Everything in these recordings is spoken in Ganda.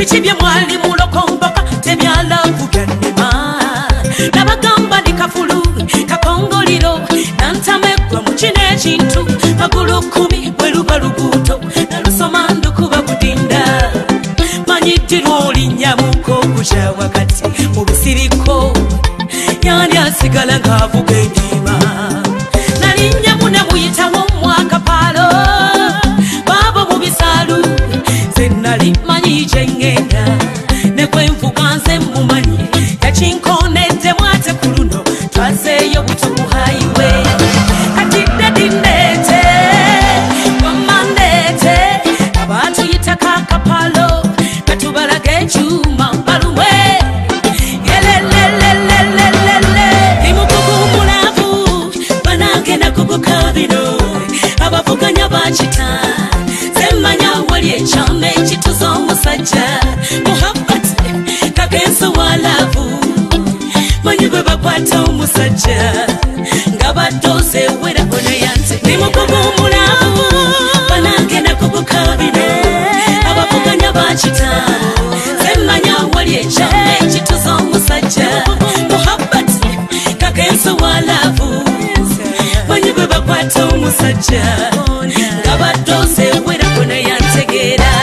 bichibye mwali mulokomboka tebyala kuganema nabagamba ni kafulu kakongoliro nantamegwa mukine kintu magulu 10 bweluba luguto nalusoma ndukuba kudinda manyitirwa olinyamuko kuja wakati mu bisiriko yani asigala ng'avuga entima nalinnya muna muyitawo mwakapalo babo mu bisalu ze nali manyi kyengenda ne kwenvuga nze mumanyi yakinkonedde mwate ku luno twazeeyo butumu highway katidedinete wamandete abantu yitaka akapalo katubalaga ekyuma baluwe abavuganya bakita semmanya wali ekyama ekituza omusajja muhabbat kakenso walavu manyi bwe bakwata omusajja nga baddoze wera bona yanze ni mukugu omulavu banange nakugukabire abavuganya bakita semmanya wali ekyama ekituza omusajja muhabbat kakenso walavu manyi bwe bakwata omusajja nga baddoze wera bona yantegeera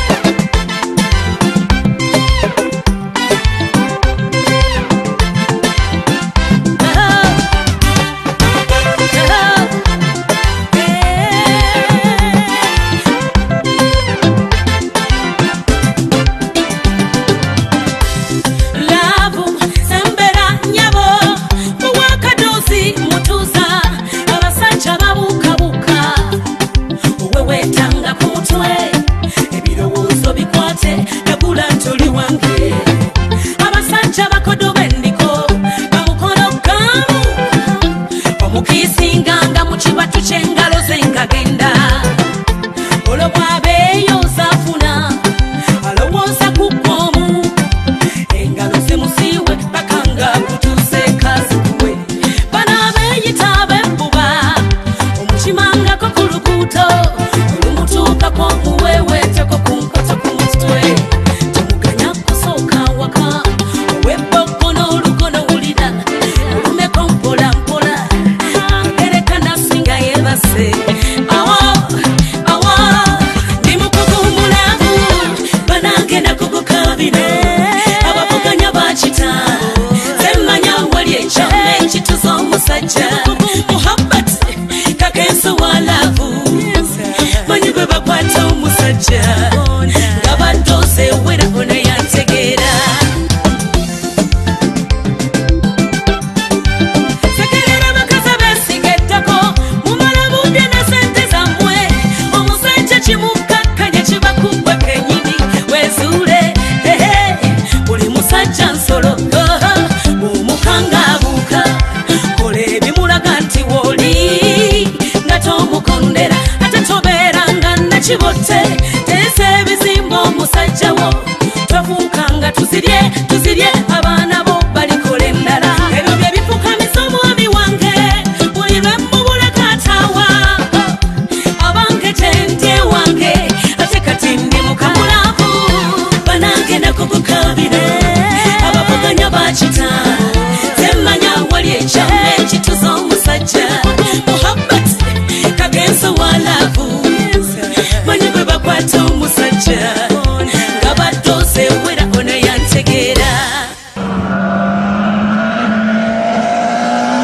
nga baddoze wera bona yantegeera sekerera bakaza besigeddako mumala budde ne sente zammwe omusajja kimukakkanya kibakugwa kenyini wezuule buli musajja nsolo omukangaabuuka kola ebimulaga nti wooli nga tomukondera ate tobeeranga nakibotte omusajja wo twafuukanga tuzirye abaana bo balikola endala ebyo bye bifukamiza omwami wange buli lwe mubuleka ataawa abange kyendye wange ate kati ndi mukamulavu banange nakugukabire abavuganya bakita semmanya wali ekyama ekituza omusajja muhabbat kagenso wala